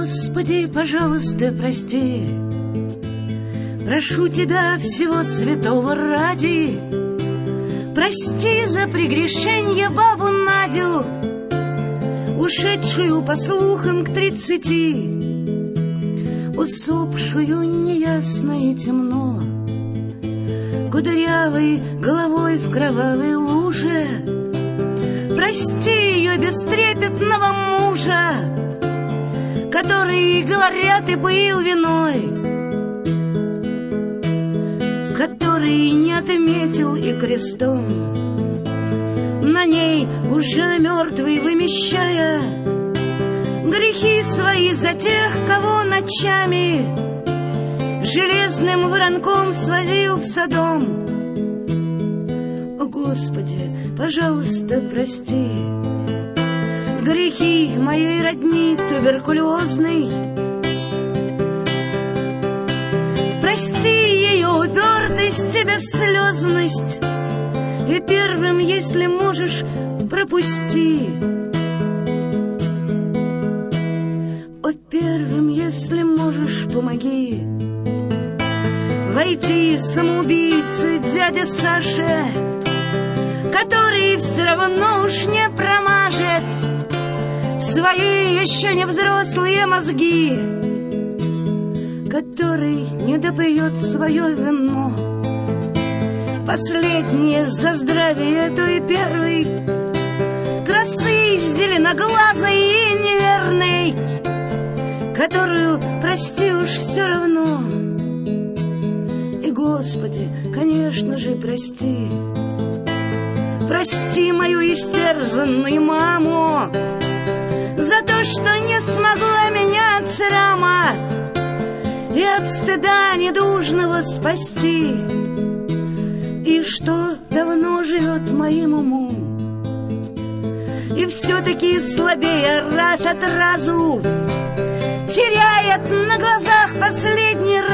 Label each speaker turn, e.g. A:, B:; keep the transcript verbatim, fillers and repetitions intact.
A: Господи, пожалуйста, прости, прошу Тебя всего святого ради, прости за прегрешенье бабу Надю, ушедшую по слухам к тридцати, усопшую неясно и темно, кудрявой головой в кровавой луже. Прости ее бестрепетного мужа, который, говорят, и был виной, который не отметил и крестом на ней уже мертвый вымещая грехи свои за тех, кого ночами железным воронком свозил в Содом. О, Господи, пожалуйста, прости грехи моей родни туберкулезной. Прости ее упертость и бесслезность, и первым, если можешь, пропусти. О, первым, если можешь, помоги войти самоубийце дяде Саше, который все равно уж не промажет свои еще не взрослые мозги, который не допьет свое вино, последнее за здравие той первой красы зеленоглазой и неверной, которую, прости уж, все равно. И, Господи, конечно же, прости, прости мою истерзанную маму за то, что не смогла меня от срама и от стыда недужного спасти, и что давно живет моим умом, и все-таки слабее раз от разу теряет на глазах последний раз.